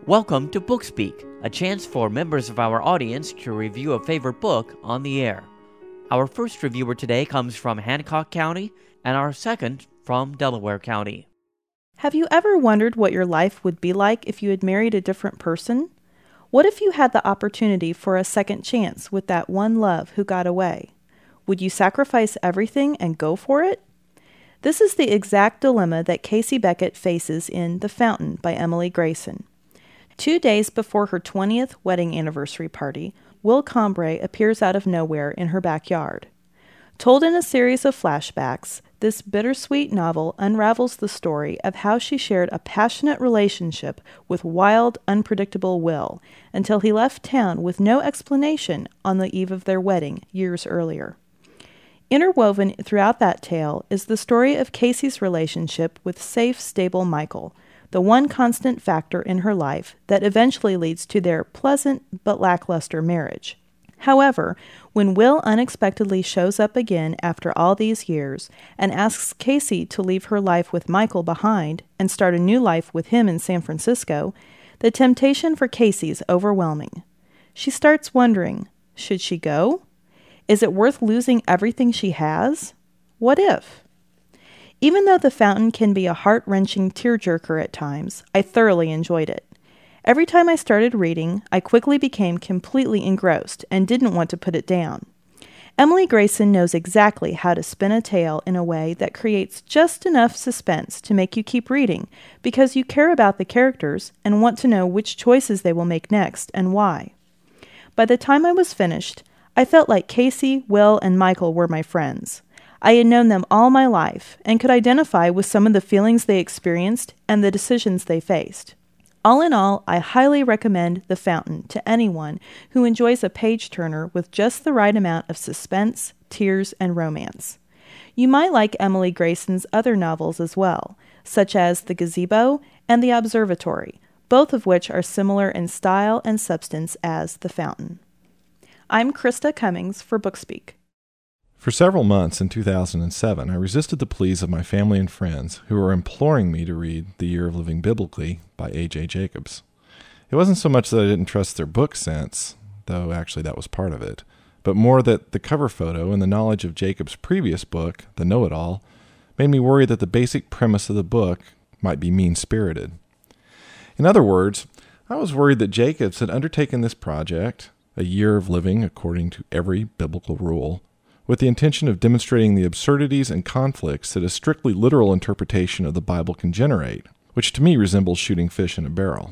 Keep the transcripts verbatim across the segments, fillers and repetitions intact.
Welcome to Bookspeak, a chance for members of our audience to review a favorite book on the air. Our first reviewer today comes from Hancock County, and our second from Delaware County. Have you ever wondered what your life would be like if you had married a different person? What if you had the opportunity for a second chance with that one love who got away? Would you sacrifice everything and go for it? This is the exact dilemma that Casey Beckett faces in The Fountain by Emily Grayson. Two days before her twentieth wedding anniversary party, Will Combray appears out of nowhere in her backyard. Told in a series of flashbacks, this bittersweet novel unravels the story of how she shared a passionate relationship with wild, unpredictable Will until he left town with no explanation on the eve of their wedding years earlier. Interwoven throughout that tale is the story of Casey's relationship with safe, stable Michael, the one constant factor in her life that eventually leads to their pleasant but lackluster marriage. However, when Will unexpectedly shows up again after all these years and asks Casey to leave her life with Michael behind and start a new life with him in San Francisco, the temptation for Casey is overwhelming. She starts wondering, should she go? Is it worth losing everything she has? What if? Even though The Fountain can be a heart-wrenching tearjerker at times, I thoroughly enjoyed it. Every time I started reading, I quickly became completely engrossed and didn't want to put it down. Emily Grayson knows exactly how to spin a tale in a way that creates just enough suspense to make you keep reading because you care about the characters and want to know which choices they will make next and why. By the time I was finished, I felt like Casey, Will, and Michael were my friends. I had known them all my life and could identify with some of the feelings they experienced and the decisions they faced. All in all, I highly recommend The Fountain to anyone who enjoys a page-turner with just the right amount of suspense, tears, and romance. You might like Emily Grayson's other novels as well, such as The Gazebo and The Observatory, both of which are similar in style and substance as The Fountain. I'm Krista Cummings for Bookspeak. For several months in two thousand seven, I resisted the pleas of my family and friends who were imploring me to read The Year of Living Biblically by A J Jacobs. It wasn't so much that I didn't trust their book sense, though actually that was part of it, but more that the cover photo and the knowledge of Jacobs' previous book, The Know-It-All, made me worry that the basic premise of the book might be mean-spirited. In other words, I was worried that Jacobs had undertaken this project, a year of living according to every biblical rule, with the intention of demonstrating the absurdities and conflicts that a strictly literal interpretation of the Bible can generate, which to me resembles shooting fish in a barrel.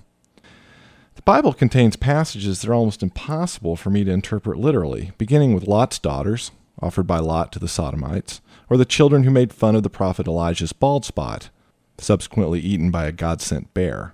The Bible contains passages that are almost impossible for me to interpret literally, beginning with Lot's daughters, offered by Lot to the Sodomites, or the children who made fun of the prophet Elijah's bald spot, subsequently eaten by a God-sent bear.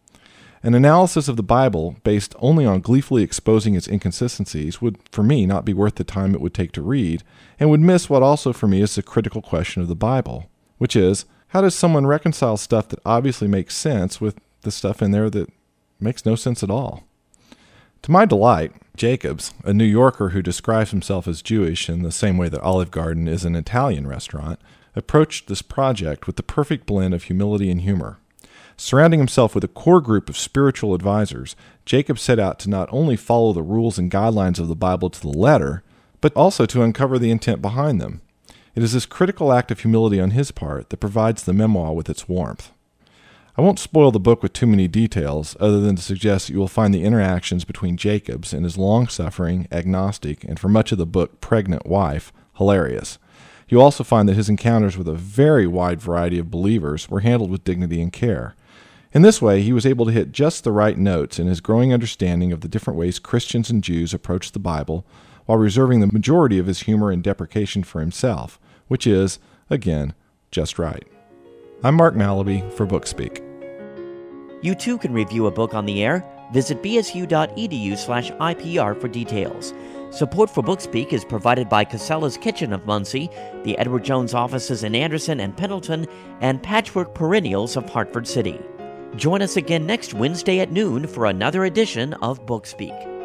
An analysis of the Bible based only on gleefully exposing its inconsistencies would, for me, not be worth the time it would take to read, and would miss what also for me is the critical question of the Bible, which is, how does someone reconcile stuff that obviously makes sense with the stuff in there that makes no sense at all? To my delight, Jacobs, a New Yorker who describes himself as Jewish in the same way that Olive Garden is an Italian restaurant, approached this project with the perfect blend of humility and humor. Surrounding himself with a core group of spiritual advisors, Jacob set out to not only follow the rules and guidelines of the Bible to the letter, but also to uncover the intent behind them. It is this critical act of humility on his part that provides the memoir with its warmth. I won't spoil the book with too many details, other than to suggest that you will find the interactions between Jacobs and his long-suffering, agnostic, and for much of the book pregnant wife hilarious. You'll also find that his encounters with a very wide variety of believers were handled with dignity and care. In this way, he was able to hit just the right notes in his growing understanding of the different ways Christians and Jews approach the Bible, while reserving the majority of his humor and deprecation for himself, which is, again, just right. I'm Mark Malaby for Bookspeak. You too can review a book on the air. Visit bsu.edu slash IPR for details. Support for Bookspeak is provided by Casella's Kitchen of Muncie, the Edward Jones offices in Anderson and Pendleton, and Patchwork Perennials of Hartford City. Join us again next Wednesday at noon for another edition of Bookspeak.